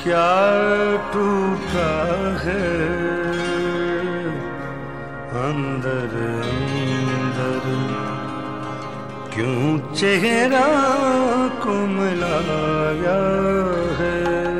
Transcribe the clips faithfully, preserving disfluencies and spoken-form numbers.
क्या टूटा है अंदर अंदर, क्यों चेहरा कुमलाया है।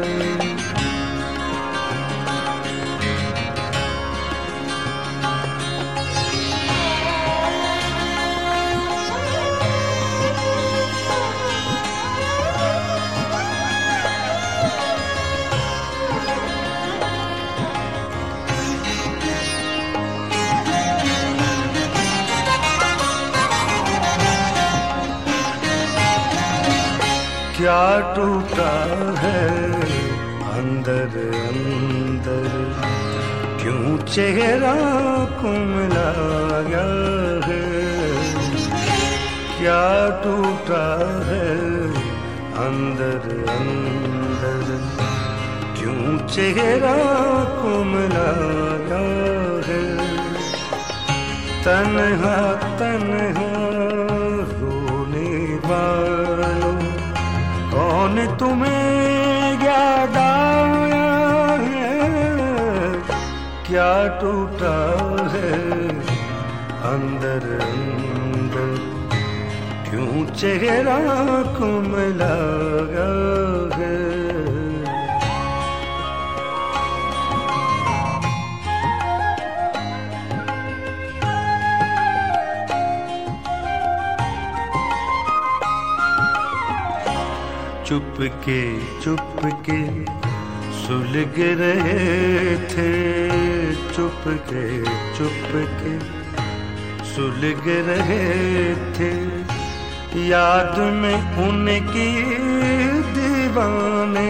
क्या टूटा है अंदर अंदर, क्यों चेहरा कुमलाया है। क्या टूटा है अंदर अंदर, क्यों चेहरा कुमलाया है। तन्हा तन्हा रोने वालों, कौन तुम्हें याद आया है। क्या टूटा है अंदर अंदर, क्यों चेहरा कुमलाया है। चुपके चुपके सुलग रहे थे, चुपके चुपके सुलग रहे थे। याद में उनकी दीवाने,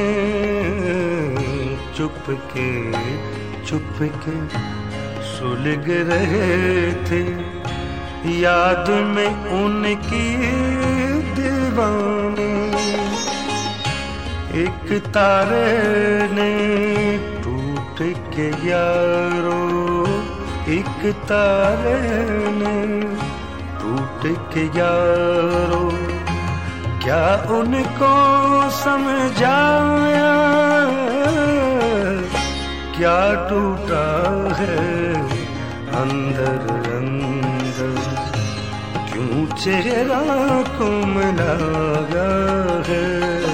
चुपके चुपके सुलग रहे थे। याद में उनकी दीवाने। एक तारे ने टूट के यारो, एक तारे ने टूट के यारो। क्या उनको समझाया, क्या टूटा है अंदर अंदर, क्यों चेहरा कुमलाया है।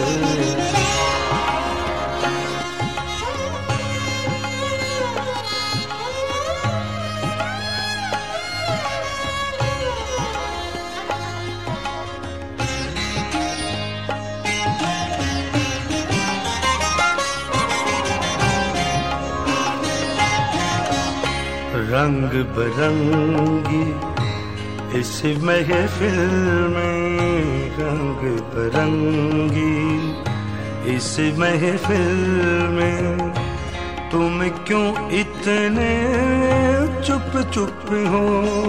रंग बिरंगी इस महफिल में, रंग बिरंगी इस महफिल में। तुम क्यों इतने चुप चुप हो,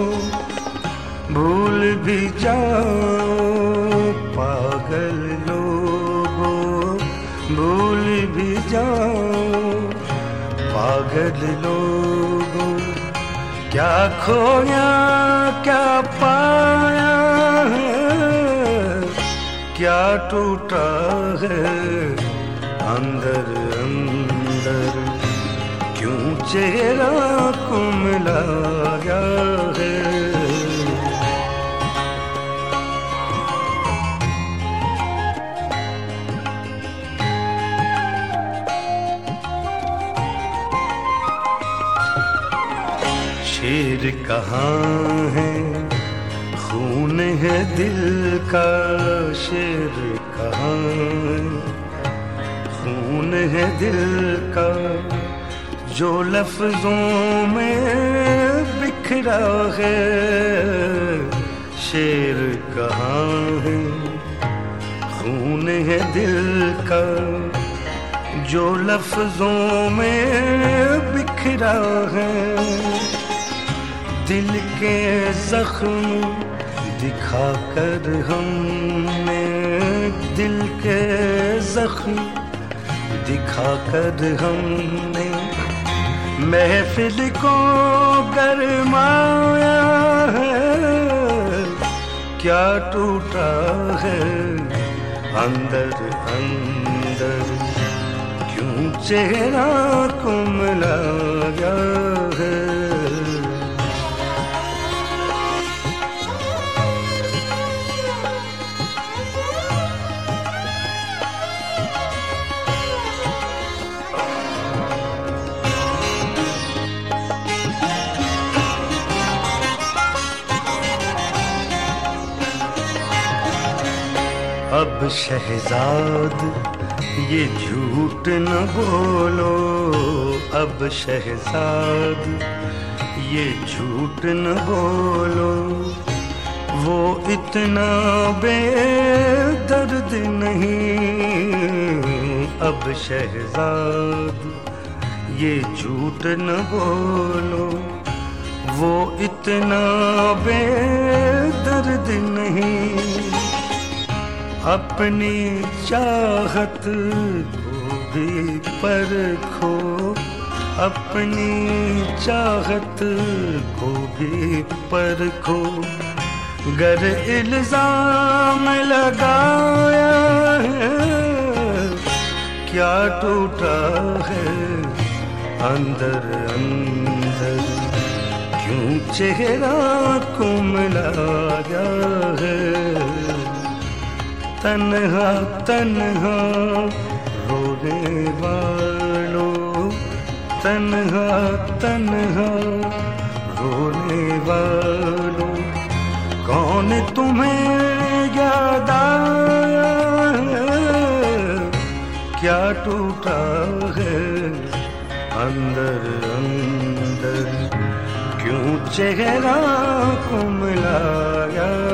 भूल भी जाओ पागल लोगों, भूल भी जाओ पागल लोगों। क्या खोया क्या पाया है, क्या टूटा है अंदर अंदर, क्यों चेहरा कुमलाया है। शेर कहाँ है खून है दिल का, शेर कहाँ है खून है दिल का। जो लफ्जों में बिखरा है, शेर कहाँ है खून है दिल का। जो लफ्जों में बिखरा है। दिल के जख्म दिखाकर हमने, दिल के जख्म दिखाकर हमने महफिल को गरमाया है। क्या टूटा है अंदर अंदर, क्यों क्यों चेहरा कुमलाया है। अब शहजाद ये झूठ न बोलो, अब शहजाद ये झूठ न बोलो, वो इतना बेदर्द नहीं। अब शहजाद ये झूठ न बोलो, वो इतना बेदर्द नहीं। अपनी चाहत को भी परखो, अपनी चाहत को भी परखो। गर इल्जाम लगाया है, क्या टूटा है अंदर अंदर, क्यों चेहरा कुमलाया है। तन्हा तन्हा रोने वालों, तन्हा तन्हा रोने वालों, कौन तुम्हें याद आया है, क्या टूटा है अंदर अंदर, क्यों चेहरा कुमलाया